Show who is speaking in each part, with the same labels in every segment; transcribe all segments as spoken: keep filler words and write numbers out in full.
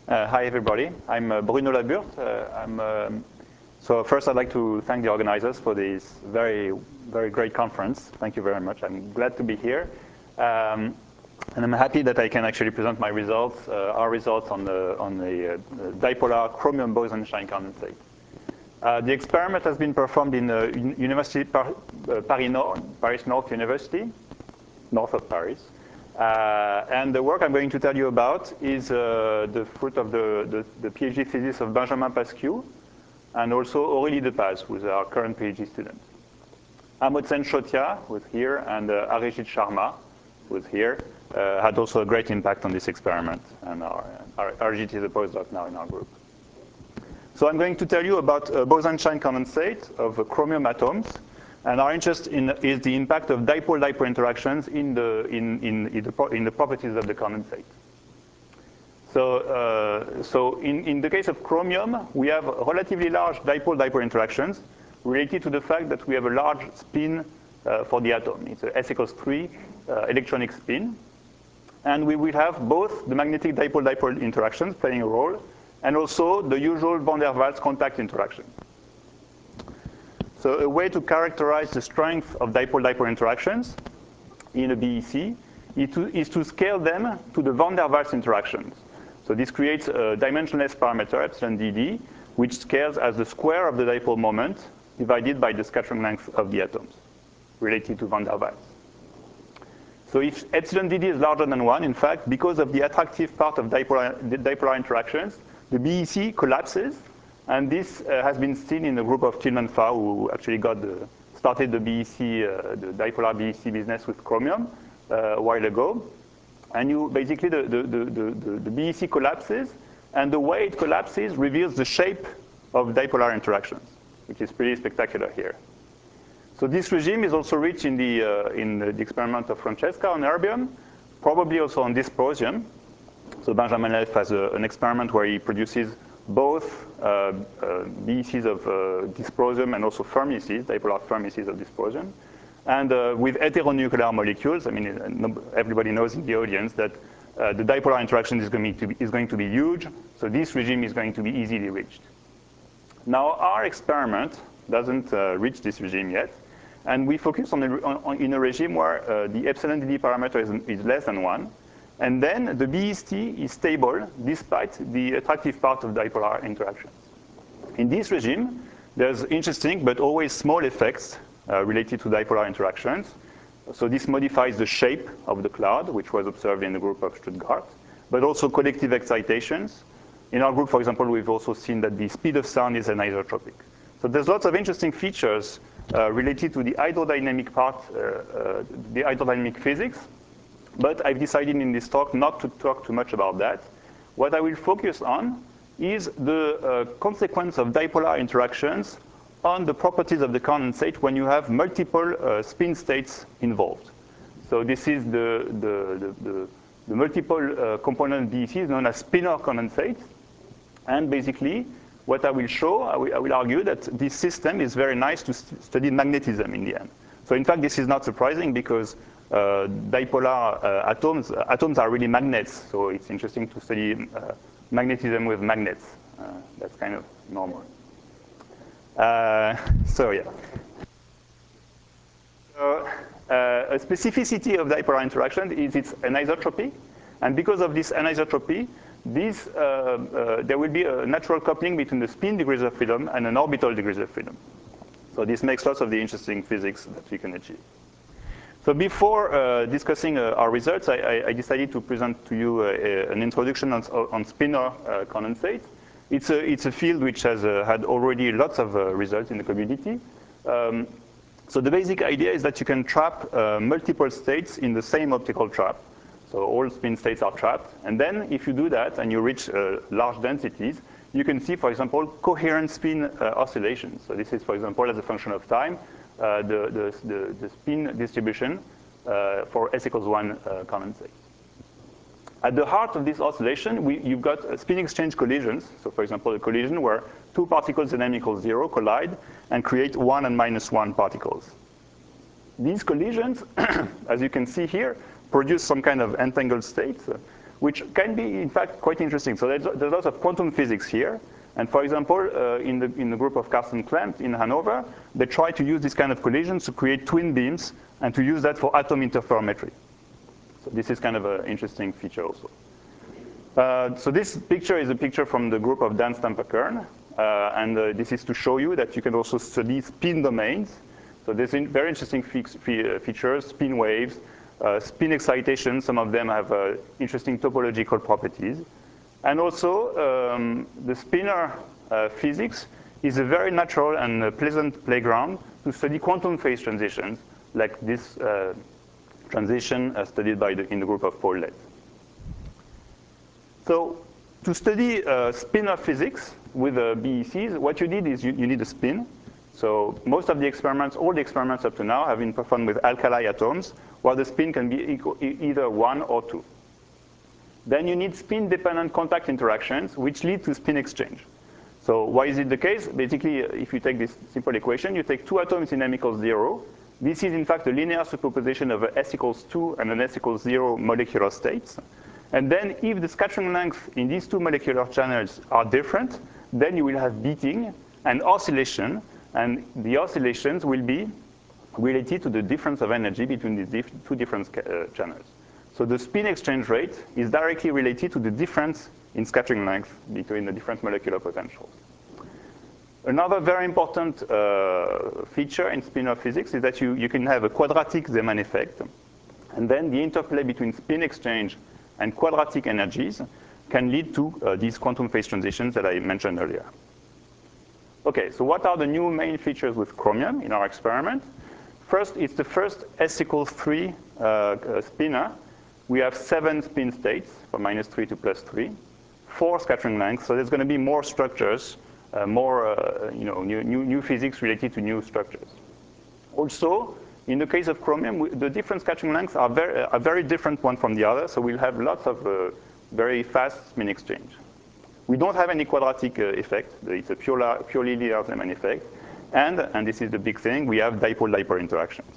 Speaker 1: Uh, hi, everybody. I'm uh, Bruno Laburde. Uh, I'm, um, so first, I'd like to thank the organizers for this very, very great conference. Thank you very much. I'm glad to be here. Um, and I'm happy that I can actually present my results, uh, our results on the, on the uh, dipolar chromium Bose-Einstein condensate. Uh, the experiment has been performed in uh, University Par uh, Paris North, Paris North University, north of Paris. Uh, and the work I'm going to tell you about is uh, the fruit of the, the, the PhD thesis of Benjamin Pasquiou and also Aurélie Depaz, who's our current PhD student. Amodsen Chotia, who's here, and uh, Arijit Sharma, who's here, uh, had also a great impact on this experiment. And our, our, Arijit is a postdoc now in our group. So I'm going to tell you about a Bose-Einstein condensate of uh, chromium atoms. And our interest in, is the impact of dipole-dipole interactions in the, in, in, in, the, in the properties of the condensate. So, uh, so in, in the case of chromium, we have relatively large dipole-dipole interactions related to the fact that we have a large spin uh, for the atom. It's a S equals three uh, electronic spin. And we will have both the magnetic dipole-dipole interactions playing a role and also the usual van der Waals contact interaction. So a way to characterize the strength of dipole-dipole interactions in a B E C is to, is to scale them to the van der Waals interactions. So this creates a dimensionless parameter, epsilon D D, which scales as the square of the dipole moment divided by the scattering length of the atoms related to van der Waals. So if epsilon D D is larger than one, in fact, because of the attractive part of dipolar, dipolar interactions, the B E C collapses. And this uh, has been seen in the group of Tillman Farr, who actually got the, started the B E C, uh, the dipolar B E C business with chromium uh, a while ago. And you basically, the, the, the, the, the B E C collapses, and the way it collapses reveals the shape of dipolar interactions, which is pretty spectacular here. So this regime is also reached in the, uh, in the experiment of Francesca on erbium, probably also on dysprosium. So Benjamin Leff has a, an experiment where he produces both uh, uh, B E Cs of uh, dysprosium and also Fermi-Cs, dipolar Fermi-Cs of dysprosium. And uh, with heteronuclear molecules, I mean, everybody knows in the audience that uh, the dipolar interaction is going, to be, is going to be huge, so this regime is going to be easily reached. Now, our experiment doesn't uh, reach this regime yet, and we focus on, a, on, on in a regime where uh, the epsilon D D parameter is, is less than one. And then the B E C is stable despite the attractive part of dipolar interactions. In this regime, there's interesting but always small effects uh, related to dipolar interactions. So this modifies the shape of the cloud, which was observed in the group of Stuttgart, but also collective excitations. In our group, for example, we've also seen that the speed of sound is anisotropic. So there's lots of interesting features uh, related to the hydrodynamic part, uh, uh, the hydrodynamic physics. But I've decided in this talk not to talk too much about that. What I will focus on is the uh, consequence of dipolar interactions on the properties of the condensate when you have multiple uh, spin states involved. So this is the, the, the, the, the multiple uh, component B E Cs known as spinor condensates. And basically, what I will show, I will, I will argue that this system is very nice to st study magnetism in the end. So in fact, this is not surprising because Uh, dipolar uh, atoms, uh, atoms are really magnets, so it's interesting to study uh, magnetism with magnets. Uh, that's kind of normal. Uh, so yeah. So, uh, a specificity of dipolar interaction is its anisotropy, and because of this anisotropy, this, uh, uh, there will be a natural coupling between the spin degrees of freedom and an orbital degrees of freedom. So this makes lots of the interesting physics that we can achieve. So before uh, discussing uh, our results, I, I decided to present to you uh, a, an introduction on, on spinor uh, condensate. It's a, it's a field which has uh, had already lots of uh, results in the community. Um, so the basic idea is that you can trap uh, multiple states in the same optical trap. So all spin states are trapped. And then if you do that and you reach uh, large densities, you can see, for example, coherent spin uh, oscillations. So this is, for example, as a function of time, Uh, the, the, the, the spin distribution uh, for S equals one uh, condensate. At the heart of this oscillation, we, you've got uh, spin exchange collisions. So for example, a collision where two particles in n equals zero collide and create one and minus one particles. These collisions, as you can see here, produce some kind of entangled states. which can be, in fact, quite interesting. So there's, there's lots of quantum physics here. And for example, uh, in, the, in the group of Carsten Klempt in Hanover, they try to use this kind of collisions to create twin beams and to use that for atom interferometry. So this is kind of an interesting feature also. Uh, so this picture is a picture from the group of Dan Stamper-Kern. Uh, and uh, this is to show you that you can also study spin domains. So there's in very interesting fe fe features, spin waves, uh, spin excitation. Some of them have uh, interesting topological properties. And also, um, the spinor uh, physics is a very natural and uh, pleasant playground to study quantum phase transitions, like this uh, transition uh, studied by the, in the group of Paul Lett. So to study uh, spinor physics with uh, B E Cs, what you need is you, you need a spin. So most of the experiments, all the experiments up to now have been performed with alkali atoms, where the spin can be equal, either one or two. Then you need spin-dependent contact interactions, which lead to spin exchange. So why is it the case? Basically, if you take this simple equation, you take two atoms in m equals zero. This is, in fact, a linear superposition of a s equals two and an s equals zero molecular states. And then if the scattering length in these two molecular channels are different, then you will have beating and oscillation. And the oscillations will be related to the difference of energy between these diff two different uh, channels. So the spin exchange rate is directly related to the difference in scattering length between the different molecular potentials. Another very important uh, feature in spinor physics is that you, you can have a quadratic Zeeman effect. And then the interplay between spin exchange and quadratic energies can lead to uh, these quantum phase transitions that I mentioned earlier. OK, so what are the new main features with chromium in our experiment? First, it's the first s equals three uh, uh, spinor. We have seven spin states, from minus three to plus three, four scattering lengths. So there's going to be more structures, uh, more uh, you know, new, new, new physics related to new structures. Also, in the case of chromium, we, the different scattering lengths are very, are very different one from the other. So we'll have lots of uh, very fast spin exchange. We don't have any quadratic uh, effect. It's a pure, purely linear Zeeman effect. And, and this is the big thing, we have dipole-dipole interactions.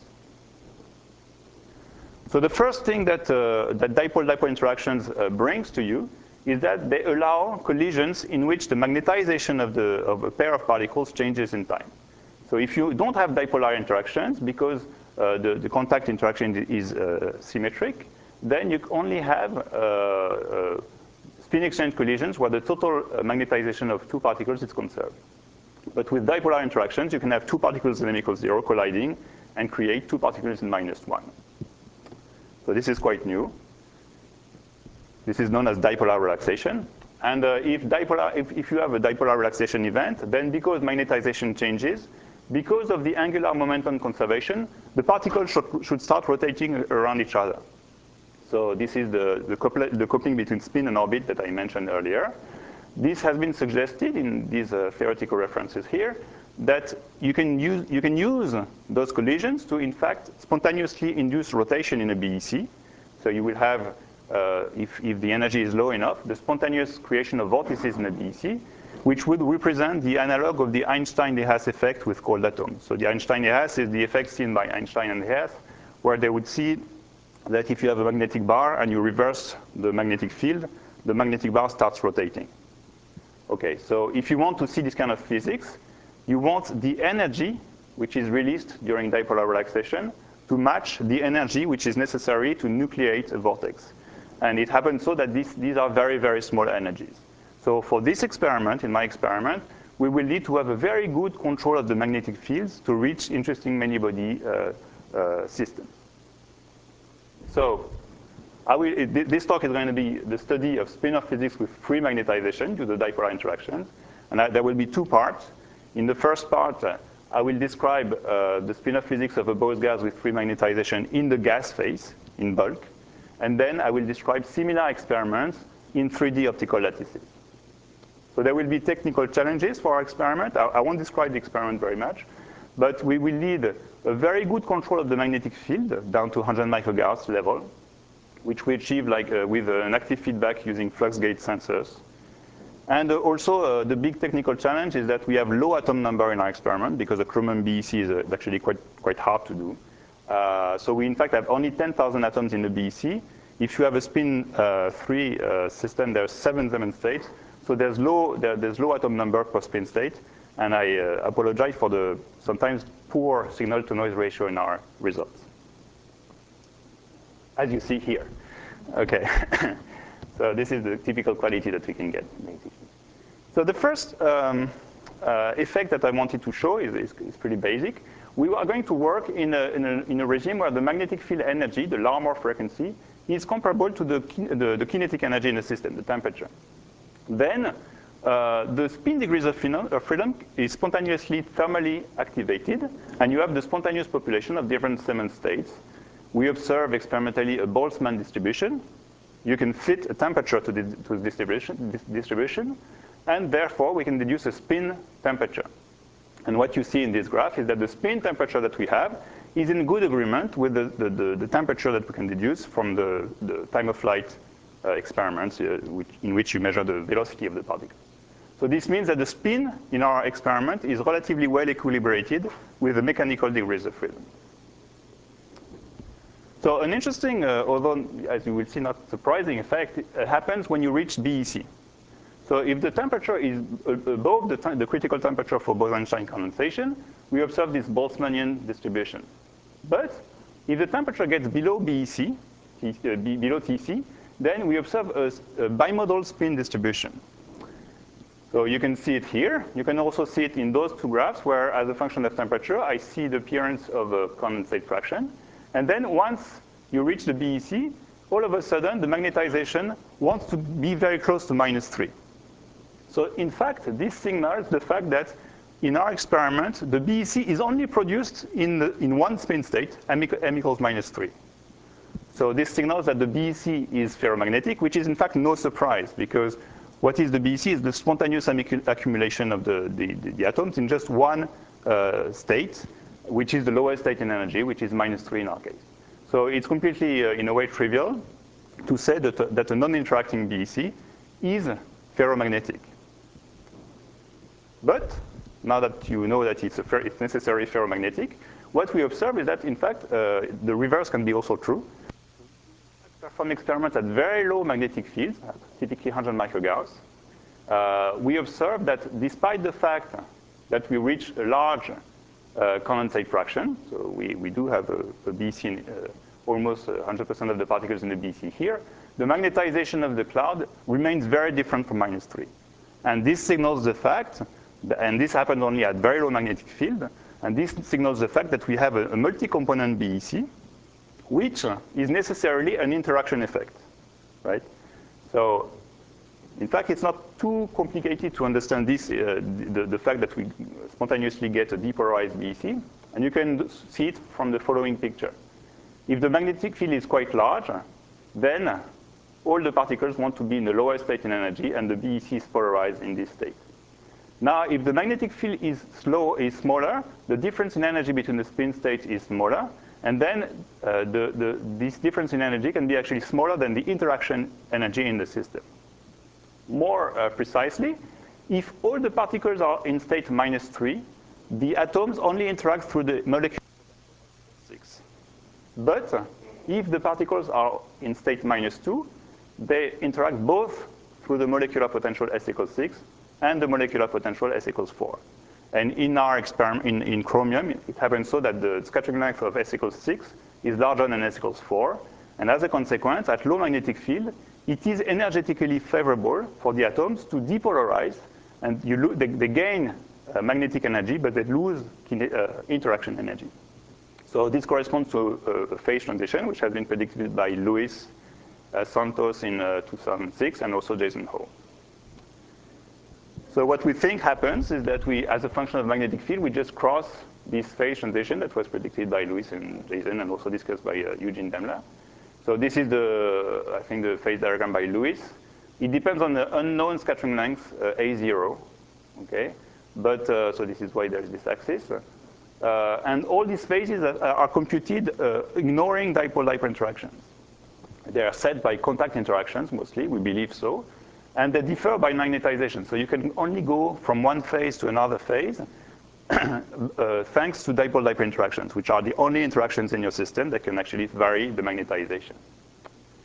Speaker 1: So the first thing that, uh, that dipole-dipole interactions uh, brings to you is that they allow collisions in which the magnetization of, the, of a pair of particles changes in time. So if you don't have dipolar interactions, because uh, the, the contact interaction is uh, symmetric, then you only have uh, uh, spin exchange collisions where the total magnetization of two particles is conserved. But with dipolar interactions, you can have two particles in m equals zero colliding and create two particles in minus one. So this is quite new. This is known as dipolar relaxation. And uh, if, dipolar, if, if you have a dipolar relaxation event, then because magnetization changes, because of the angular momentum conservation, the particles should, should start rotating around each other. So this is the, the, couple, the coupling between spin and orbit that I mentioned earlier. This has been suggested in these uh, theoretical references here, that you can, use, you can use those collisions to, in fact, spontaneously induce rotation in a B E C. So you will have, uh, if, if the energy is low enough, the spontaneous creation of vortices in a B E C, which would represent the analog of the Einstein-de Haas effect with cold atoms. So the Einstein-de Haas is the effect seen by Einstein and de Haas, where they would see that if you have a magnetic bar and you reverse the magnetic field, the magnetic bar starts rotating. OK, so if you want to see this kind of physics, you want the energy which is released during dipolar relaxation to match the energy which is necessary to nucleate a vortex. And it happens so that these, these are very, very small energies. So for this experiment, in my experiment, we will need to have a very good control of the magnetic fields to reach interesting many-body uh, uh, systems. So I will, it, this talk is going to be the study of spinor physics with free magnetization due to dipolar interactions. And I, there will be two parts. In the first part, uh, I will describe uh, the spinor physics of a Bose gas with free magnetization in the gas phase, in bulk. And then I will describe similar experiments in three D optical lattices. So there will be technical challenges for our experiment. I, I won't describe the experiment very much. But we will need a very good control of the magnetic field down to one hundred microGauss level, which we achieve like, uh, with uh, an active feedback using flux gate sensors. And uh, also, uh, the big technical challenge is that we have low atom number in our experiment because the chromium B E C is uh, actually quite, quite hard to do. Uh, so we, in fact, have only ten thousand atoms in the B E C. if you have a spin uh, three uh, system, there's seven Zeeman states. So there's low, there, there's low atom number per spin state. And I uh, apologize for the sometimes poor signal to noise ratio in our results, as you see here. Okay. So this is the typical quality that we can get, basically. So the first um, uh, effect that I wanted to show is, is, is pretty basic. We are going to work in a, in, a, in a regime where the magnetic field energy, the Larmor frequency, is comparable to the, the, the kinetic energy in the system, the temperature. Then uh, the spin degrees of freedom is spontaneously thermally activated, and you have the spontaneous population of different Zeeman states. We observe experimentally a Boltzmann distribution. You can fit a temperature to, the, to this distribution, this distribution, and therefore we can deduce a spin temperature. And what you see in this graph is that the spin temperature that we have is in good agreement with the, the, the, the temperature that we can deduce from the, the time of flight uh, experiments uh, which, in which you measure the velocity of the particles. So this means that the spin in our experiment is relatively well equilibrated with the mechanical degrees of freedom. So an interesting, uh, although as you will see not surprising effect, uh, happens when you reach B E C. So if the temperature is above the, the critical temperature for Bose-Einstein condensation, we observe this Boltzmannian distribution. But if the temperature gets below B E C, T, uh, B, below T C, then we observe a, a bimodal spin distribution. So you can see it here. You can also see it in those two graphs where, as a function of temperature, I see the appearance of a condensate fraction. And then once you reach the B E C, all of a sudden, the magnetization wants to be very close to minus three. So in fact, this signals the fact that in our experiment, the B E C is only produced in, the, in one spin state, m, m equals minus three. So this signals that the B E C is ferromagnetic, which is in fact no surprise, because what is the B E C is the spontaneous accumulation of the, the, the, the atoms in just one uh, state, which is the lowest state in energy, which is minus three in our case. So it's completely, uh, in a way, trivial to say that, uh, that a non-interacting B E C is ferromagnetic. But now that you know that it's, a fer it's necessarily ferromagnetic, what we observe is that, in fact, uh, the reverse can be also true. Perform experiments at very low magnetic fields, typically one hundred microgauss. Uh, we observe that despite the fact that we reach a large uh, condensate fraction, so we, we do have a, a B E C, in, uh, almost one hundred percent of the particles in the B E C here, the magnetization of the cloud remains very different from minus three. And this signals the fact, and this happens only at very low magnetic field, and this signals the fact that we have a, a multi-component B E C, which is necessarily an interaction effect, right? So, in fact, it's not too complicated to understand this, uh, the, the fact that we spontaneously get a depolarized B E C, and you can see it from the following picture. If the magnetic field is quite large, then all the particles want to be in the lower state in energy, and the B E C is polarized in this state. Now, if the magnetic field is slow, is smaller, the difference in energy between the spin states is smaller, and then uh, the, the, this difference in energy can be actually smaller than the interaction energy in the system. More uh, precisely, if all the particles are in state minus three, the atoms only interact through the molecule six. But uh, if the particles are in state minus two, they interact both through the molecular potential S equals six and the molecular potential S equals four. And in our experiment, in, in chromium, it happens so that the scattering length of S equals six is larger than S equals four. And as a consequence, at low magnetic field, it is energetically favorable for the atoms to depolarize. And you lo they, they gain uh, magnetic energy, but they lose uh, interaction energy. So this corresponds to a, a phase transition, which has been predicted by Luis uh, Santos in uh, two thousand six, and also Jason Ho. So what we think happens is that we, as a function of magnetic field, we just cross this phase transition that was predicted by Luis and Jason, and also discussed by uh, Eugene Demler. So this is the, I think, the phase diagram by Luis. It depends on the unknown scattering length, uh, A zero, okay? But, uh, so this is why there's this axis. Uh, and all these phases are, are computed uh, ignoring dipole-dipole interactions. They are set by contact interactions, mostly, we believe so. And they differ by magnetization. So you can only go from one phase to another phase uh, thanks to dipole-dipole interactions, which are the only interactions in your system that can actually vary the magnetization.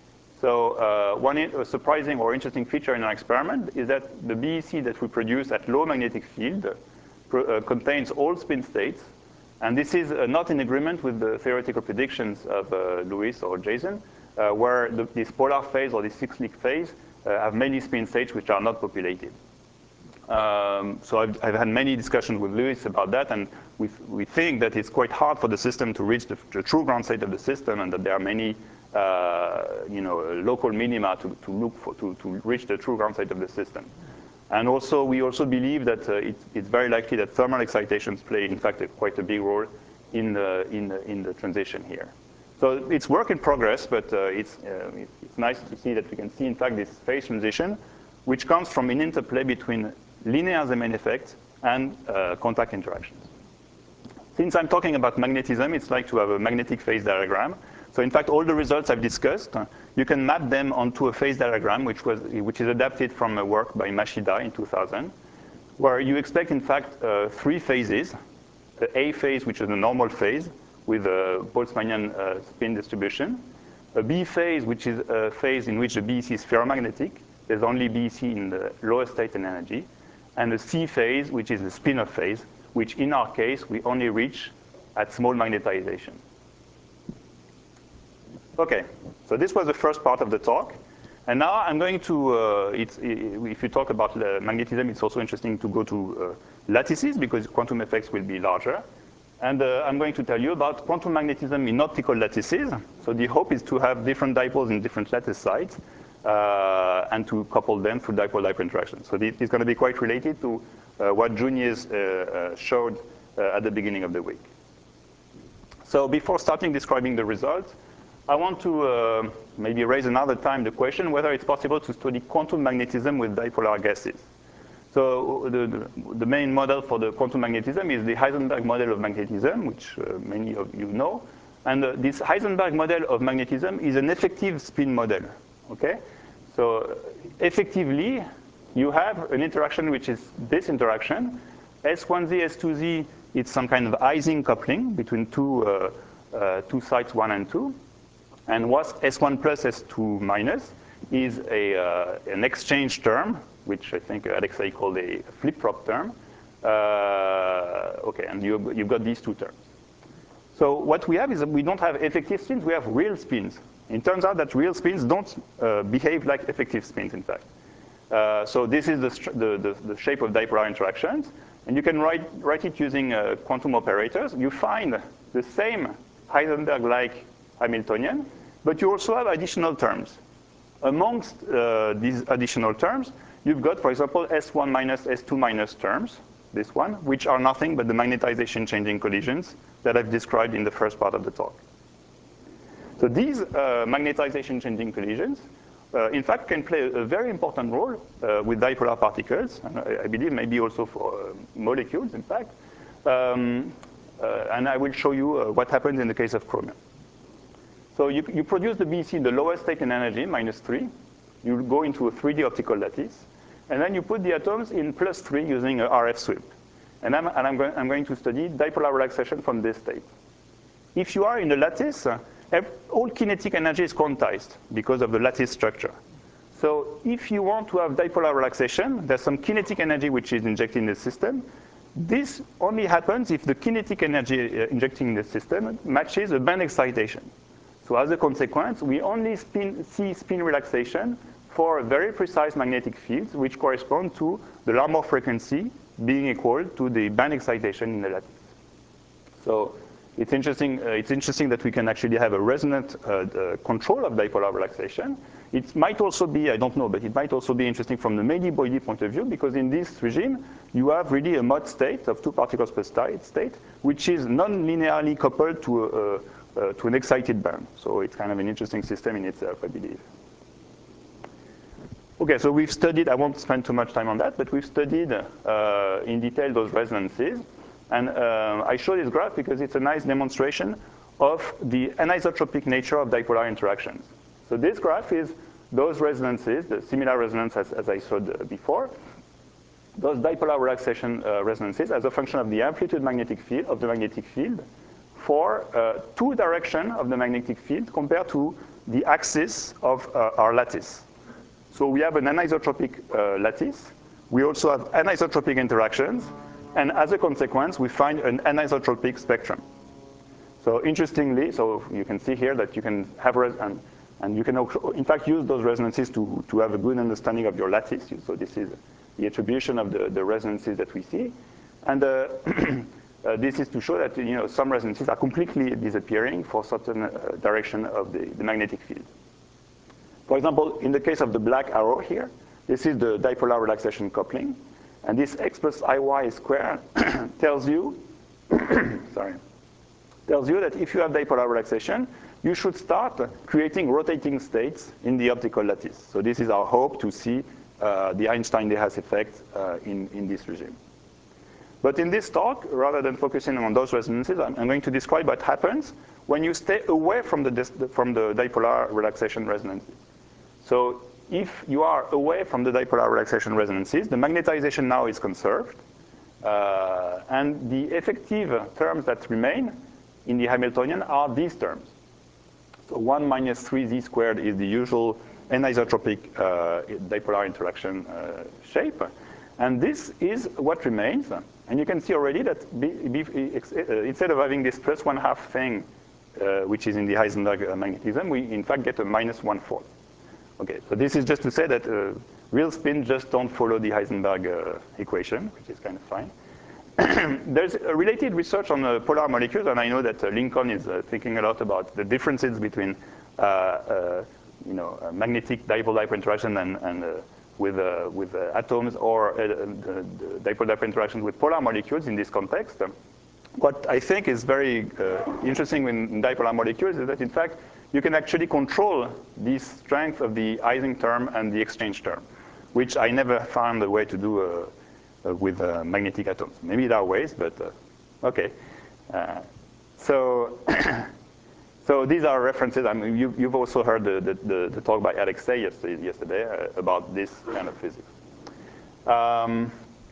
Speaker 1: So uh, one a surprising or interesting feature in our experiment is that the B E C that we produce at low magnetic field uh, contains all spin states. And this is uh, not in agreement with the theoretical predictions of uh, Lewis or Jason, uh, where the, this polar phase or this cyclic phase uh, have many spin states which are not populated. Um, so I've, I've had many discussions with Lewis about that, and we, we think that it's quite hard for the system to reach the, the true ground state of the system, and that there are many uh, you know, local minima to, to look for, to, to reach the true ground state of the system. And also, we also believe that uh, it, it's very likely that thermal excitations play, in fact, a, quite a big role in the, in the, in the transition here. So it's work in progress, but uh, it's, uh, it's nice to see that we can see, in fact, this phase transition, which comes from an interplay between linear Zeeman effect and uh, contact interactions. Since I'm talking about magnetism, it's like to have a magnetic phase diagram. So in fact, all the results I've discussed, uh, you can map them onto a phase diagram, which, was, which is adapted from a work by Mashida in two thousand, where you expect, in fact, uh, three phases. The A phase, which is a normal phase with a Boltzmannian uh, spin distribution. A B phase, which is a phase in which the B E C is ferromagnetic. There's only B E C in the lowest state and energy. And the C phase, which is the spin-off phase, which in our case, we only reach at small magnetization. OK, so this was the first part of the talk. And now I'm going to, uh, it's, if you talk about uh, magnetism, it's also interesting to go to uh, lattices, because quantum effects will be larger. And uh, I'm going to tell you about quantum magnetism in optical lattices. So the hope is to have different dipoles in different lattice sites, uh, and to couple them through dipole-dipole interactions. So this is going to be quite related to uh, what Junius uh, uh, showed uh, at the beginning of the week. So before starting describing the results, I want to uh, maybe raise another time the question whether it's possible to study quantum magnetism with dipolar gases. So the, the, the main model for the quantum magnetism is the Heisenberg model of magnetism, which uh, many of you know. And uh, this Heisenberg model of magnetism is an effective spin model. Okay? So effectively, you have an interaction which is this interaction. S one Z, S two Z, it's some kind of Ising coupling between two, uh, uh, two sites one and two. And what S one plus, S two minus is a, uh, an exchange term, which I think Alexei called a flip-flop term. Uh, OK, and you, you've got these two terms. So what we have is that we don't have effective spins, we have real spins. It turns out that real spins don't uh, behave like effective spins, in fact. Uh, so this is the, the, the, the shape of dipolar interactions. And you can write, write it using uh, quantum operators. You find the same Heisenberg-like Hamiltonian, but you also have additional terms. Amongst uh, these additional terms, you've got, for example, S one minus, S two minus terms, this one, which are nothing but the magnetization changing collisions that I've described in the first part of the talk. So these uh, magnetization changing collisions, uh, in fact, can play a very important role uh, with dipolar particles, and I, I believe maybe also for uh, molecules, in fact. Um, uh, and I will show you uh, what happens in the case of chromium. So you, you produce the B E C in the lowest state in energy, minus three. You go into a three D optical lattice. And then you put the atoms in plus three using a R F sweep. And I'm, and I'm, going, I'm going to study dipolar relaxation from this state. If you are in the lattice, uh, all kinetic energy is quantized because of the lattice structure. So if you want to have dipolar relaxation, there's some kinetic energy which is injected in the system. This only happens if the kinetic energy uh, injecting in the system matches a band excitation. So as a consequence, we only spin, see spin relaxation for very precise magnetic fields, which correspond to the Larmor frequency being equal to the band excitation in the lattice. So it's interesting, uh, it's interesting that we can actually have a resonant uh, uh, control of dipolar relaxation. It might also be, I don't know, but it might also be interesting from the Meili-Boidi point of view, because in this regime, you have really a mod state of two particles per state, which is non-linearly coupled to a, Uh, to an excited band. So it's kind of an interesting system in itself, I believe. OK, so we've studied, I won't spend too much time on that, but we've studied uh, in detail those resonances. And uh, I show this graph because it's a nice demonstration of the anisotropic nature of dipolar interactions. So this graph is those resonances, the similar resonance as, as I showed before, those dipolar relaxation uh, resonances as a function of the amplitude magnetic field of the magnetic field for uh, two direction of the magnetic field compared to the axis of uh, our lattice. So we have an anisotropic uh, lattice. We also have anisotropic interactions. And as a consequence, we find an anisotropic spectrum. So interestingly, so you can see here that you can have, res and, and you can in fact use those resonances to, to have a good understanding of your lattice. So this is the attribution of the, the resonances that we see. And uh, uh, this is to show that you know, some resonances are completely disappearing for certain uh, direction of the, the magnetic field. For example, in the case of the black arrow here, this is the dipolar relaxation coupling. And this x plus iy squared tells you, sorry, tells you that if you have dipolar relaxation, you should start creating rotating states in the optical lattice. So this is our hope to see uh, the Einstein-De Haas effect uh, in, in this regime. But in this talk, rather than focusing on those resonances, I'm, I'm going to describe what happens when you stay away from the, from the dipolar relaxation resonances. So if you are away from the dipolar relaxation resonances, the magnetization now is conserved. Uh, and the effective terms that remain in the Hamiltonian are these terms. So one minus three z squared is the usual anisotropic uh, dipolar interaction uh, shape. And this is what remains. And you can see already that B, B, uh, instead of having this plus one half thing, uh, which is in the Heisenberg uh, magnetism, we in fact get a minus one fourth. Okay, so this is just to say that uh, real spin just don't follow the Heisenberg uh, equation, which is kind of fine. There's a related research on uh, polar molecules, and I know that uh, Lincoln is uh, thinking a lot about the differences between uh, uh, you know, uh, magnetic dipole-dipole interaction and, and uh, with, uh, with uh, atoms or uh, the, the dipole-dipole interactions with polar molecules in this context. Um, what I think is very uh, interesting in dipolar molecules is that, in fact, you can actually control the strength of the Ising term and the exchange term, which I never found a way to do uh, uh, with uh, magnetic atoms. Maybe there are ways, but uh, OK. Uh, so, so these are references. I mean, you, you've also heard the, the, the, the talk by Alexei yesterday, yesterday uh, about this kind of physics. Um,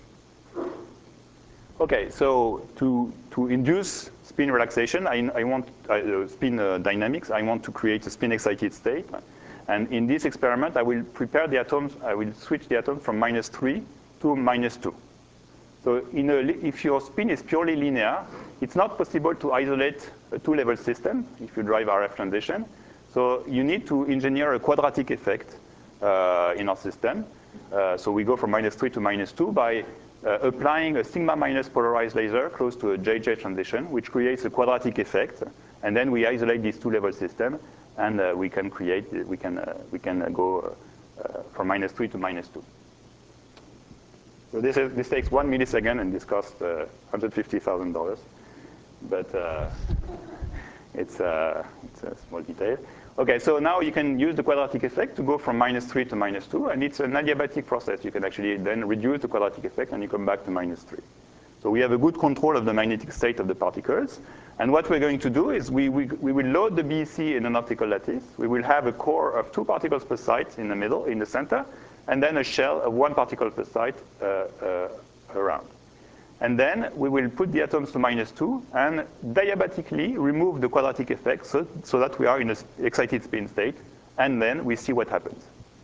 Speaker 1: OK, so to, to induce spin relaxation, I, I want uh, spin uh, dynamics. I want to create a spin-excited state. And in this experiment, I will prepare the atoms. I will switch the atom from minus three to minus two. So in a, if your spin is purely linear, it's not possible to isolate a two-level system if you drive R F transition. So you need to engineer a quadratic effect uh, in our system. Uh, so we go from minus three to minus two by Uh, applying a sigma minus polarized laser close to a J J transition, which creates a quadratic effect. And then we isolate this two-level system, and uh, we can create, we can, uh, we can uh, go uh, from minus three to minus two. So this, is, this takes one millisecond, and this costs uh, one hundred fifty thousand dollars. But uh, it's, uh, it's a small detail. OK, so now you can use the quadratic effect to go from minus three to minus two. And it's an adiabatic process. You can actually then reduce the quadratic effect, and you come back to minus three. So we have a good control of the magnetic state of the particles. And what we're going to do is we, we, we will load the B E C in an optical lattice. We will have a core of two particles per site in the middle, in the center, and then a shell of one particle per site uh, uh, around. And then we will put the atoms to minus two and diabatically remove the quadratic effect so, so that we are in an excited spin state. And then we see what happens.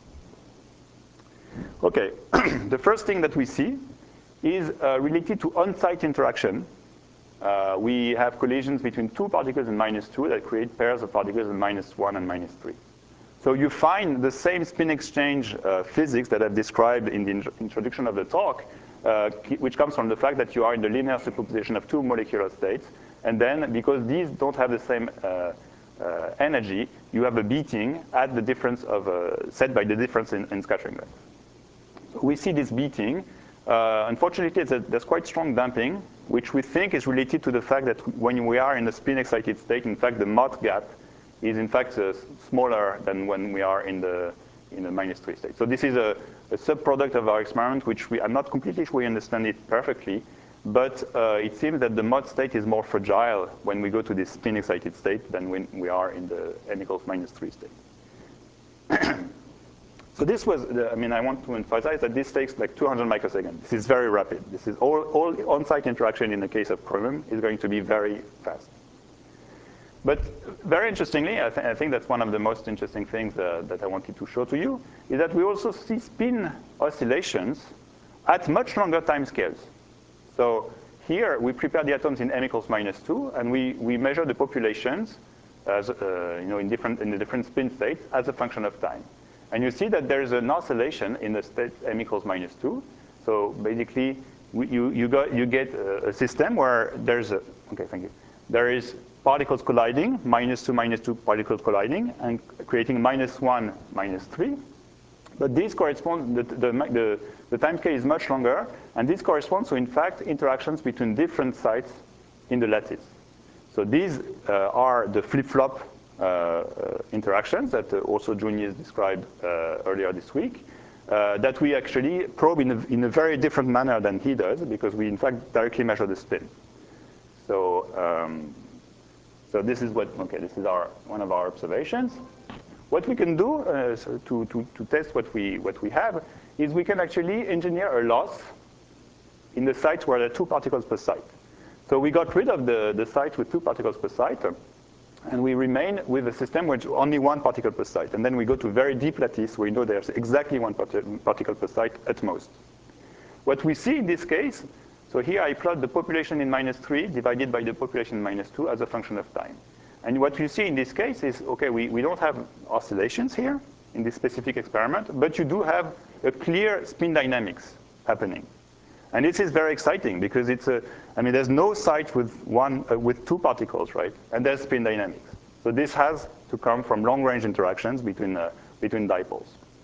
Speaker 1: OK, the first thing that we see is uh, related to on-site interaction. Uh, we have collisions between two particles in minus two that create pairs of particles in minus one and minus three. So you find the same spin exchange uh, physics that I've described in the in introduction of the talk, uh, which comes from the fact that you are in the linear superposition of two molecular states. And then, because these don't have the same uh, uh, energy, you have a beating at the difference of, uh, set by the difference in, in scattering length. So we see this beating. Uh, unfortunately, a, there's quite strong damping, which we think is related to the fact that when we are in the spin-excited state, in fact, the Mott gap is in fact uh, smaller than when we are in the in the minus three state. So this is a, a subproduct of our experiment, which we, I'm not completely sure we understand it perfectly, but uh, it seems that the Mott state is more fragile when we go to this spin-excited state than when we are in the m equals minus three state. So this was, the, I mean, I want to emphasize that this takes like two hundred microseconds. This is very rapid. This is all, all on-site interaction in the case of chromium is going to be very fast. But very interestingly, I, th I think that's one of the most interesting things uh, that I wanted to show to you, is that we also see spin oscillations at much longer time scales. So here, we prepare the atoms in m equals minus two, and we, we measure the populations as, uh, you know, in, different, in the different spin states as a function of time. And you see that there's an oscillation in the state m equals minus two. So basically, we, you, you, got, you get a, a system where there's a, okay, thank you. There is particles colliding, minus two, minus two particles colliding, and creating minus one, minus three. But this corresponds, the, the, the, the time scale is much longer, and this corresponds to, in fact, interactions between different sites in the lattice. So these uh, are the flip-flop uh, uh, interactions that uh, also Junius described uh, earlier this week, uh, that we actually probe in a, in a very different manner than he does, because we, in fact, directly measure the spin. So, um, so this is what, okay, this is our, one of our observations. What we can do uh, so to, to, to test what we, what we have is we can actually engineer a loss in the sites where there are two particles per site. So we got rid of the, the sites with two particles per site, and we remain with a system with only one particle per site. And then we go to very deep lattice where we know there's exactly one particle per site at most. What we see in this case, so here I plot the population in minus three divided by the population in minus two as a function of time. And what you see in this case is, okay, we, we don't have oscillations here in this specific experiment, but you do have a clear spin dynamics happening. And this is very exciting because it's a, I mean, there's no site with one, uh, with two particles, right? And there's spin dynamics. So this has to come from long-range interactions between, uh, between dipoles.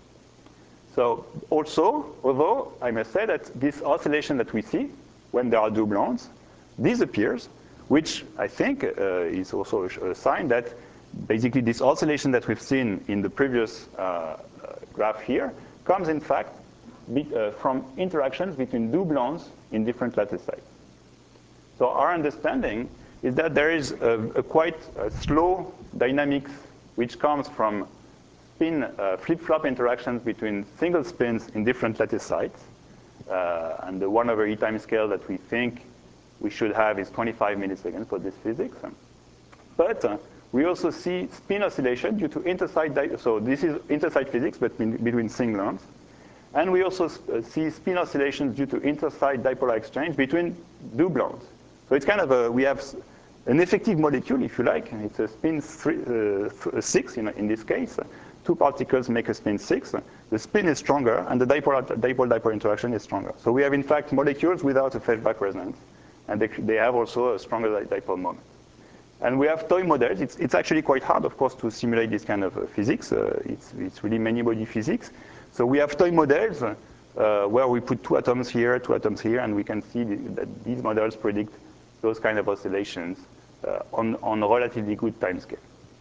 Speaker 1: So also, although I must say that this oscillation that we see when there are doublons disappears, which I think uh, is also a sign that basically this oscillation that we've seen in the previous uh, uh, graph here comes, in fact, be, uh, from interactions between doublons in different lattice sites. So our understanding is that there is a, a quite a slow dynamics which comes from spin uh, flip-flop interactions between single spins in different lattice sites. Uh, and the one over e time scale that we think we should have is twenty-five milliseconds for this physics. But uh, we also see spin oscillation due to intersite, so this is intersite physics but between singlons. And we also uh, see spin oscillations due to intersite dipolar exchange between doublons. So it's kind of a, we have an effective molecule, if you like. It's a spin three, uh, six in, in this case. Two particles make a spin six. The spin is stronger, and the dipole-dipole interaction is stronger. So we have, in fact, molecules without a Feshbach resonance. And they, they have also a stronger dipole moment. And we have toy models. It's, it's actually quite hard, of course, to simulate this kind of uh, physics. Uh, it's, it's really many-body physics. So we have toy models uh, where we put two atoms here, two atoms here, and we can see the, that these models predict those kind of oscillations uh, on, on a relatively good time scale.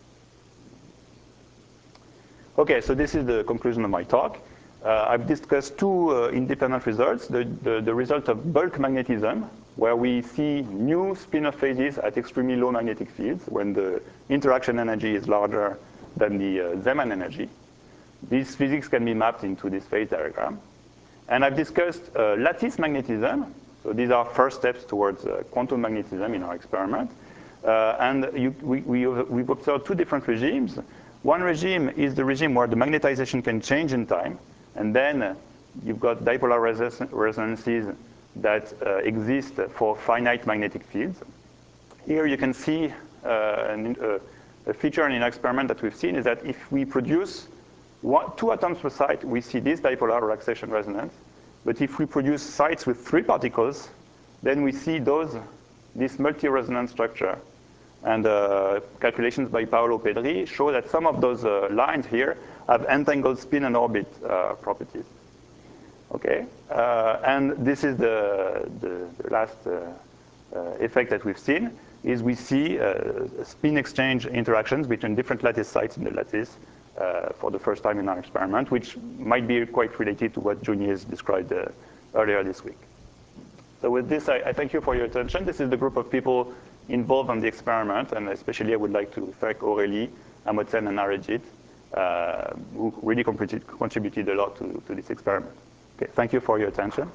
Speaker 1: Okay, so this is the conclusion of my talk. Uh, I've discussed two uh, independent results. The, the, the result of bulk magnetism, where we see new spin-off phases at extremely low magnetic fields when the interaction energy is larger than the uh, Zeeman energy. These physics can be mapped into this phase diagram. And I've discussed uh, lattice magnetism. So these are first steps towards uh, quantum magnetism in our experiment. Uh, and you, we, we, we've observed two different regimes. One regime is the regime where the magnetization can change in time. And then uh, you've got dipolar resonances that uh, exist for finite magnetic fields. Here you can see uh, an, uh, a feature in an experiment that we've seen is that if we produce one, two atoms per site, we see this dipolar relaxation resonance. But if we produce sites with three particles, then we see those, this multi-resonance structure. And uh, calculations by Paolo Pedri show that some of those uh, lines here have entangled spin and orbit uh, properties. Okay, uh, and this is the, the, the last uh, uh, effect that we've seen, is we see uh, spin exchange interactions between different lattice sites in the lattice uh, for the first time in our experiment, which might be quite related to what Junius described uh, earlier this week. So with this, I, I thank you for your attention. This is the group of people involved in the experiment, and especially I would like to thank Aurélie, Amotsen, and Arijit, uh, who really contributed a lot to, to this experiment. Okay, thank you for your attention.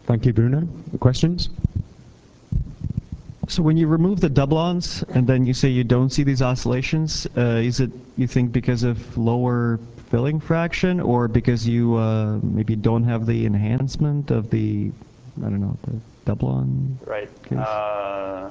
Speaker 2: Thank you, Bruno. Questions? So when you remove the doublons and then you say you don't see these oscillations, uh, is it, you think, because of lower filling fraction, or because you uh, maybe don't have the enhancement of the, I don't know, the doublon?
Speaker 1: Right. Uh,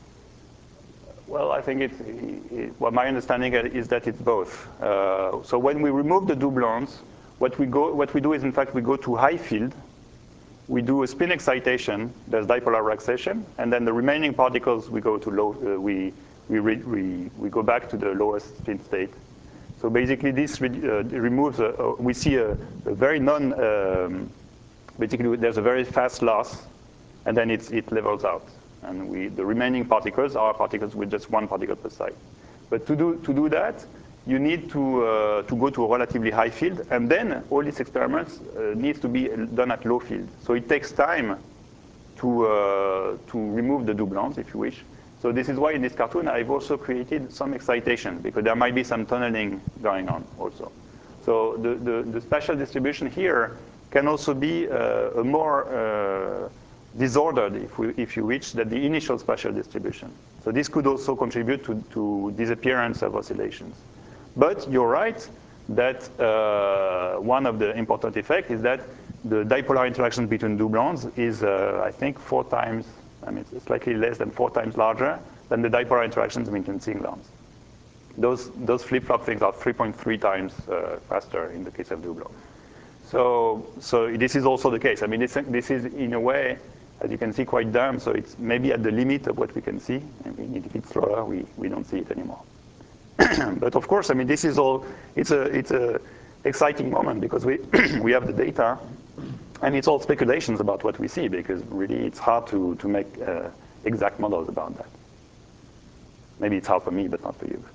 Speaker 1: well, I think it's, it, well, my understanding is that it's both. Uh, so when we remove the doublons, what we go, what we do is, in fact, we go to high field. We do a spin excitation. There's dipolar relaxation, and then the remaining particles we go to low. Uh, we we, re, we we go back to the lowest spin state. So basically, this re, uh, removes. A, a, we see a, a very non. Um, basically, there's a very fast loss, and then it's, it levels out. And we, the remaining particles are particles with just one particle per side. But to do, to do that, you need to, uh, to go to a relatively high field, and then all these experiments uh, need to be done at low field. So it takes time to, uh, to remove the doublons, if you wish. So this is why in this cartoon I've also created some excitation, because there might be some tunneling going on also. So the, the, the spatial distribution here can also be uh, a more uh, disordered, if, we, if you wish, than the initial spatial distribution. So this could also contribute to, to disappearance of oscillations. But you're right that uh, one of the important effects is that the dipolar interaction between doublons is, uh, I think, four times, I mean, it's slightly less than four times larger than the dipolar interactions between singlons. Those, those flip-flop things are three point three times uh, faster in the case of doublons. So, so this is also the case. I mean, this, this is, in a way, as you can see, quite dumb. So it's maybe at the limit of what we can see. I mean, if it's slower, we, we don't see it anymore. But of course, I mean, this is all, it's a, it's a exciting moment because we, we have the data, and it's all speculations about what we see, because really it's hard to, to make uh, exact models about that. Maybe it's hard for me, but not for you.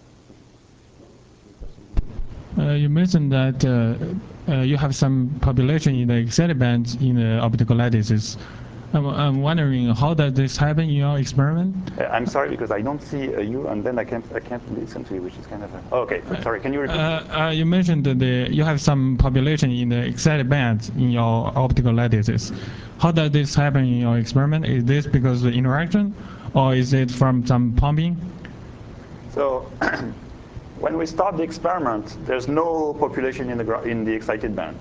Speaker 3: Uh, you mentioned that uh, uh, you have some population in the excited band in the optical lattices. I'm, I'm wondering, how does this happen in your experiment?
Speaker 1: Uh, I'm sorry, because I don't see uh, you, and then I can't I can't listen to you, which is kind of a, oh, okay. So, sorry, can you repeat?
Speaker 3: Uh, uh, you mentioned that the, you have some population in the excited band in your optical lattices. How does this happen in your experiment? Is this because of the interaction, or is it from some pumping?
Speaker 1: So. When we start the experiment, there's no population in the, in the excited band.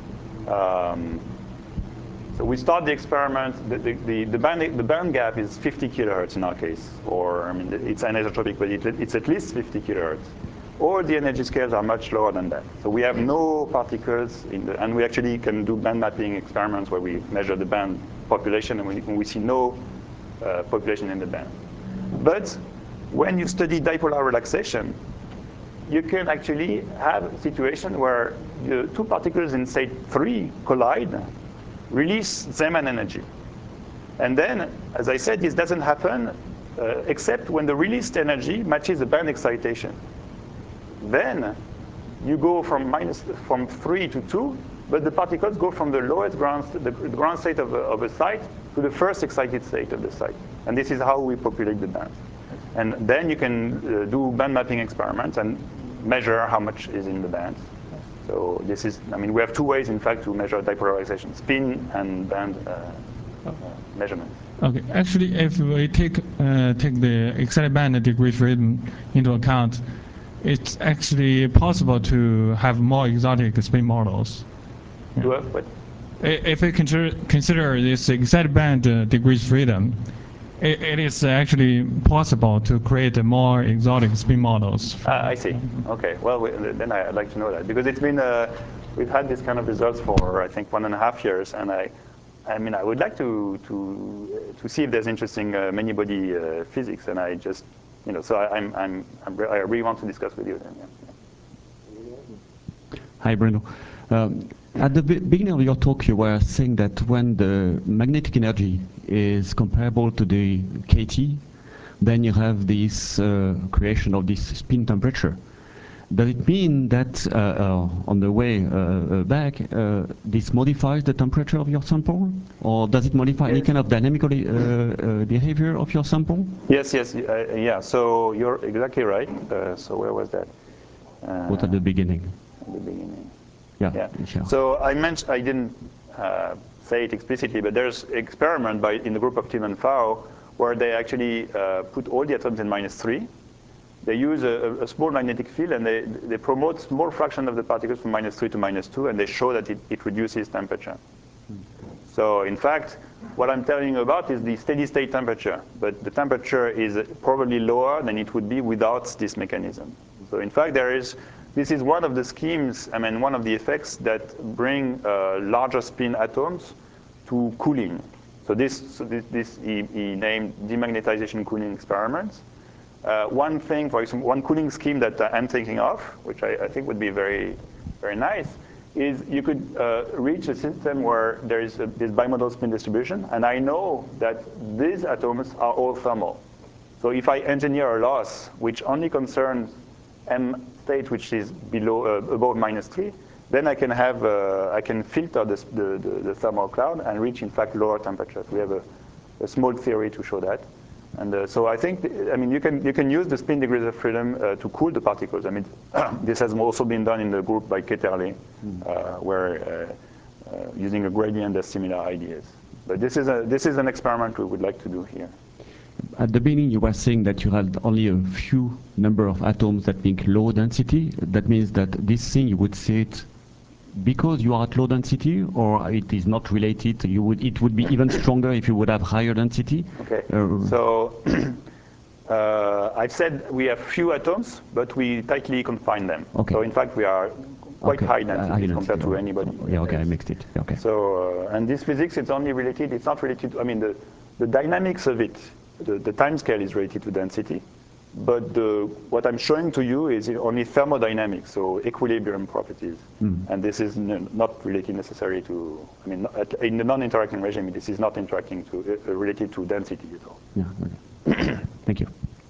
Speaker 1: Um, so we start the experiment, the, the, the, the, band, the band gap is fifty kilohertz in our case, or I mean, it's anisotropic, but it, it's at least fifty kilohertz. All the energy scales are much lower than that. So we have no particles in the, and we actually can do band mapping experiments where we measure the band population, and we, and we see no uh, population in the band. But when you study dipolar relaxation, you can actually have a situation where the two particles in state three collide, release Zeeman energy. And then, as I said, this doesn't happen uh, except when the released energy matches the band excitation. Then you go from minus from three to two, but the particles go from the lowest ground, the ground state of a, of a site to the first excited state of the site. And this is how we populate the band. And then you can uh, do band mapping experiments and measure how much is in the band. So this is, I mean, we have two ways, in fact, to measure dipolarization: spin and band uh, uh, measurements.
Speaker 3: Okay, actually, if we take uh, take the excited band degree freedom into account, it's actually possible to have more exotic spin models.
Speaker 1: Yeah. Do what?
Speaker 3: If we consider consider this excited band uh, degrees freedom, it, it is actually possible to create more exotic spin models.
Speaker 1: Uh, I see. Okay. Well, we, then I'd like to know that, because it's been uh, we've had this kind of results for I think one and a half years, and I, I mean, I would like to to to see if there's interesting uh, many-body uh, physics, and I just, you know, so I, I'm I'm, I'm re I really want to discuss with you then. Yeah.
Speaker 2: Hi, Bruno. Um, At the beginning of your talk, you were saying that when the magnetic energy is comparable to the K T, then you have this uh, creation of this spin temperature. Does it mean that uh, uh, on the way uh, back, uh, this modifies the temperature of your sample? Or does it modify yes. any kind of dynamical uh, uh, behavior of your sample?
Speaker 1: Yes, yes, uh, yeah, so you're exactly right. Uh, so where was that?
Speaker 2: Uh, what at the beginning?
Speaker 1: At the beginning.
Speaker 2: Yeah,
Speaker 1: yeah.
Speaker 2: Sure.
Speaker 1: So I mentioned I didn't uh, say it explicitly, but there's experiment by in the group of Tim and Fao where they actually uh, put all the atoms in minus three. They use a, a small magnetic field and they, they promote small fraction of the particles from minus three to minus two, and they show that it, it reduces temperature. So in fact, what I'm telling you about is the steady state temperature, but the temperature is probably lower than it would be without this mechanism. So in fact, there is, this is one of the schemes, I mean, one of the effects that bring uh, larger spin atoms to cooling. So this, so this, this he, he named demagnetization cooling experiments. Uh, one thing, for example, one cooling scheme that uh, I'm thinking of, which I, I think would be very, very nice, is you could uh, reach a system where there is a, this bimodal spin distribution, and I know that these atoms are all thermal. So if I engineer a loss which only concerns M state, which is below, uh, above minus three, then I can have, uh, I can filter this, the, the, the thermal cloud and reach, in fact, lower temperatures. We have a, a small theory to show that. And uh, so I think, I mean, you can, you can use the spin degrees of freedom uh, to cool the particles. I mean, this has also been done in the group by Ketterle, uh, where uh, uh, using a gradient has similar ideas. But this is, a, this is an experiment we would like to do here.
Speaker 2: At the beginning, you were saying that you had only a few number of atoms that being low density. That means that this thing, you would say it because you are at low density, or it is not related? You would, it would be even stronger if you would have higher density?
Speaker 1: Okay,
Speaker 2: uh,
Speaker 1: so uh, I've said we have few atoms, but we tightly confine them.
Speaker 2: Okay.
Speaker 1: So in fact, we are quite
Speaker 2: okay.
Speaker 1: high density,
Speaker 2: uh, high
Speaker 1: compared
Speaker 2: density.
Speaker 1: to anybody.
Speaker 2: Yeah, okay, I mixed it. Okay.
Speaker 1: So, uh, and this physics, it's only related, it's not related to, I mean, the, the dynamics of it, the, the time scale is related to density. But the, what I'm showing to you is only thermodynamics, so equilibrium properties. Mm. And this is n not related necessarily to, I mean, at, in the non-interacting regime, this is not interacting to, uh, related to density at all.
Speaker 2: Yeah, okay. Thank you.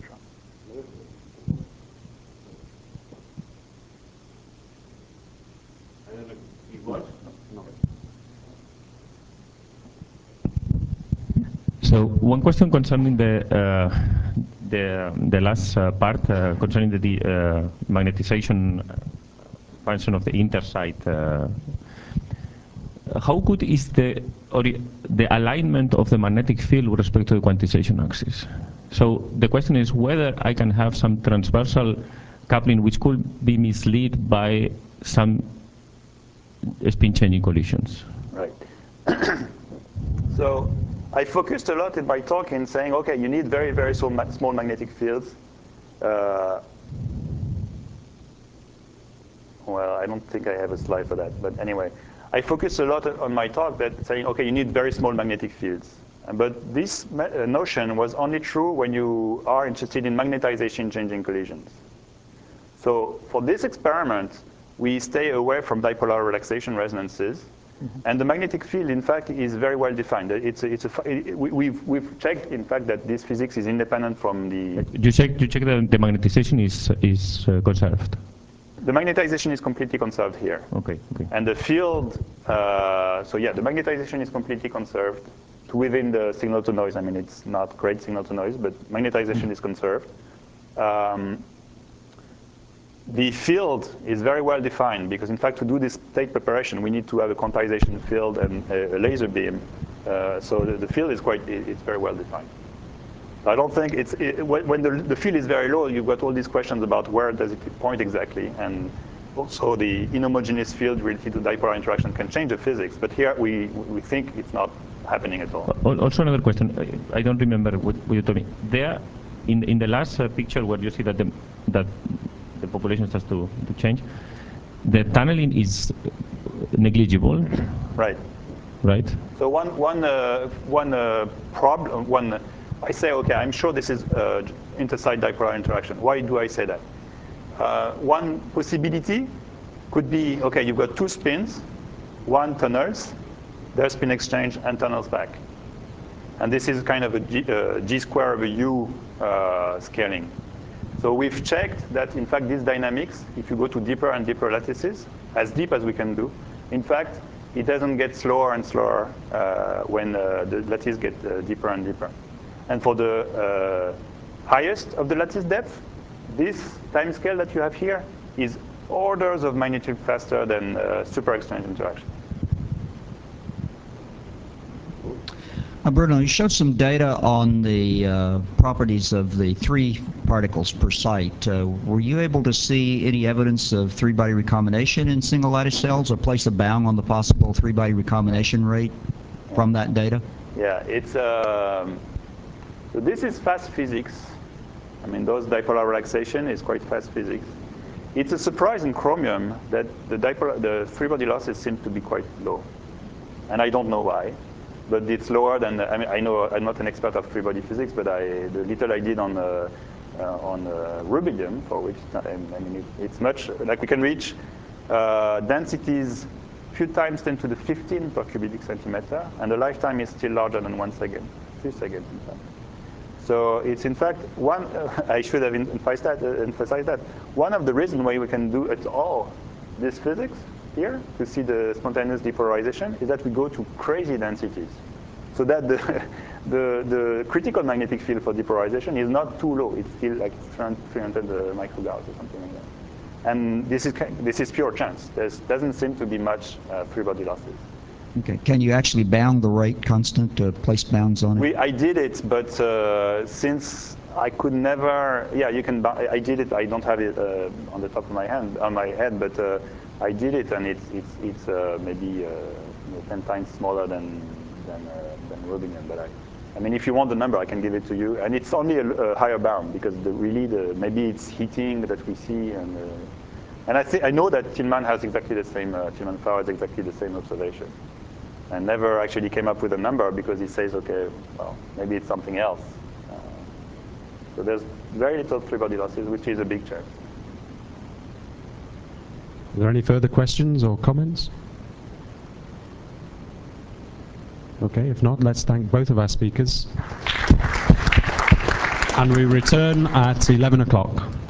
Speaker 4: So one question concerning the uh, the the last uh, part uh, concerning the, the uh, magnetization function of the intersite. Uh, how good is the or the alignment of the magnetic field with respect to the quantization axis? So the question is whether I can have some transversal coupling which could be misled by some spin changing collisions.
Speaker 1: Right. So I focused a lot in my talk in saying, okay, you need very, very small, small magnetic fields. Uh, well, I don't think I have a slide for that, but anyway. I focused a lot on my talk that saying, okay, you need very small magnetic fields. But this notion was only true when you are interested in magnetization changing collisions. So for this experiment, we stay away from dipolar relaxation resonances. Mm-hmm. And the magnetic field, in fact, is very well defined. It's a, it's a, it, we, we've, we've checked, in fact, that this physics is independent from the...
Speaker 4: You check, you check that the magnetization is, is uh, conserved?
Speaker 1: The magnetization is completely conserved here.
Speaker 4: Okay. okay.
Speaker 1: And the field, uh, so yeah, the magnetization is completely conserved to within the signal to noise. I mean, it's not great signal to noise, but magnetization mm-hmm. is conserved. Um, The field is very well defined because, in fact, to do this state preparation, we need to have a quantization field and a, a laser beam. Uh, so the, the field is quite, it, it's very well defined. I don't think it's, it, when the, the field is very low, you've got all these questions about where does it point exactly. And also the inhomogeneous field related to dipolar interaction can change the physics. But here we, we think it's not happening at all.
Speaker 4: Also another question, I don't remember what, what you told me. There, in, in the last uh, picture where you see that the, that the population starts to, to change, the tunneling is negligible.
Speaker 1: Right.
Speaker 4: Right.
Speaker 1: So one, one, uh, one uh, problem, one, uh, I say, okay, I'm sure this is uh, intersite dipolar interaction. Why do I say that? Uh, one possibility could be, okay, you've got two spins, one tunnels, their spin exchange and tunnels back. And this is kind of a G, uh, G square over U uh, scaling. So we've checked that, in fact, these dynamics, if you go to deeper and deeper lattices, as deep as we can do, in fact, it doesn't get slower and slower uh, when uh, the lattice get uh, deeper and deeper. And for the uh, highest of the lattice depth, this time scale that you have here is orders of magnitude faster than uh, super exchange interaction.
Speaker 5: Uh, Bruno, you showed some data on the uh, properties of the three particles per site. Uh, were you able to see any evidence of three-body recombination in single lattice cells, or place a bound on the possible three-body recombination rate from that data?
Speaker 1: Yeah, it's um, so this is fast physics. I mean, those dipolar relaxation is quite fast physics. It's a surprise in chromium that the dipolar, the three-body losses seem to be quite low, and I don't know why. But it's lower than, I mean, I know I'm not an expert of three-body physics, but I, the little I did on, uh, uh, on uh, rubidium, for which, I mean, it, it's much, like we can reach uh, densities few times ten to the fifteen per cubic centimeter, and the lifetime is still larger than one second, few seconds in fact. So it's in fact one, uh, I should have emphasized that, uh, emphasized that, one of the reasons why we can do at all this physics here to see the spontaneous depolarization is that we go to crazy densities. So that the, the, the critical magnetic field for depolarization is not too low. It's still like three hundred microgauss or something like that. And this is, this is pure chance. There doesn't seem to be much uh, free-body losses.
Speaker 5: Okay. Can you actually bound the rate constant to place bounds on it?
Speaker 1: We, I did it, but uh, since I could never, yeah, you can, I did it. I don't have it uh, on the top of my hand, on my head, but uh, I did it, and it's it's it's uh, maybe uh, you know, ten times smaller than than uh, than rubidium. But I, I mean, if you want the number, I can give it to you. And it's only a, a higher bound because the, really the maybe it's heating that we see, and uh, and I think I know that Tillman has exactly the same. Uh, Tillman-Farr has exactly the same observation, and never actually came up with a number because he says, okay, well, maybe it's something else. Uh, so there's very little free-body losses, which is a big chance.
Speaker 6: Are there any further questions or comments? Okay, if not, let's thank both of our speakers. And we return at eleven o'clock.